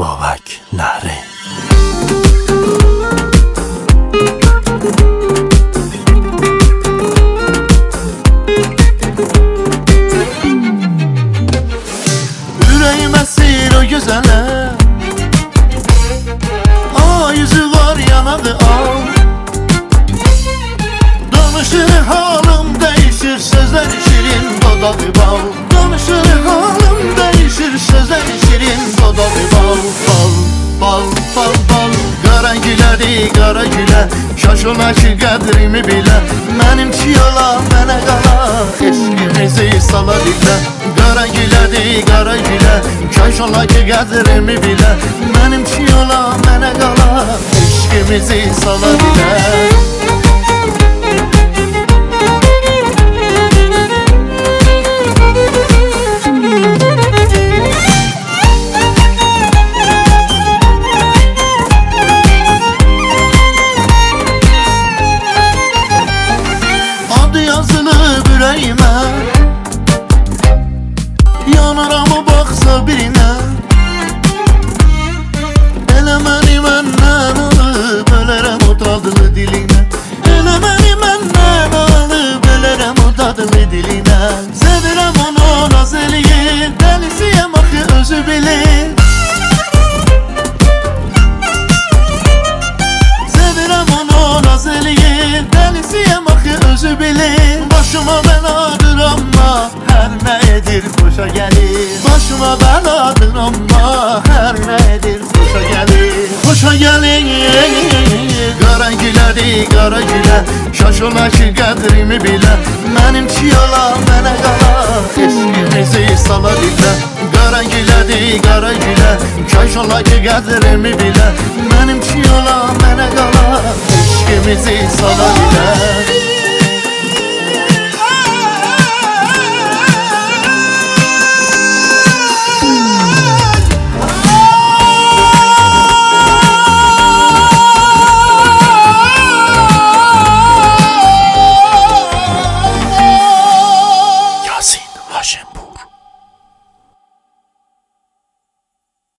bovakları. Yüreğime sil o güzele, yüzü var yanadı al. Danışır halım değişir, sözler şirin dodağı bal. Danışır halım değişir, sözler şirin dodağı bal. Bal, bal, bal, bal. Qara gülədi, qara gülə, şaş ola ki qədrimi bilə. Mənim çiyola, mənə qala, eşqimizi sala dilə. Qara gülədi, qara gülə, şaş ola ki qədrimi bilə. Mənim çiyola, mənə qala, eşqimizi sala dilə. Yüreğime yanaram o baksa birine. Elə məni məndən alıb ölərəm o dadlı dilinə. Elə məni məndən alıb ölərəm o dadlı dilinə. Sevirəm onu naz eləyir, dəlisiyəm axı özü bilir. Sevirəm onu naz eləyir, dəlisiyəm axı özü bilir. Başıma bəladır amma hər nə edir xoşa gəlir. Başıma bəladır amma hər nə edir xoşa gəlir. Xoşa gəlir. Qara gülədi, qara gülə, şaş ola ki qədrimi bilə. Mənim çiyola, mənə qala, eşqimizi sala dilə. Qara gülədi, qara gülə, şaş ola ki qədrimi bilə. Mənim çiyola, mənə qala, eşqimizi sala dilə.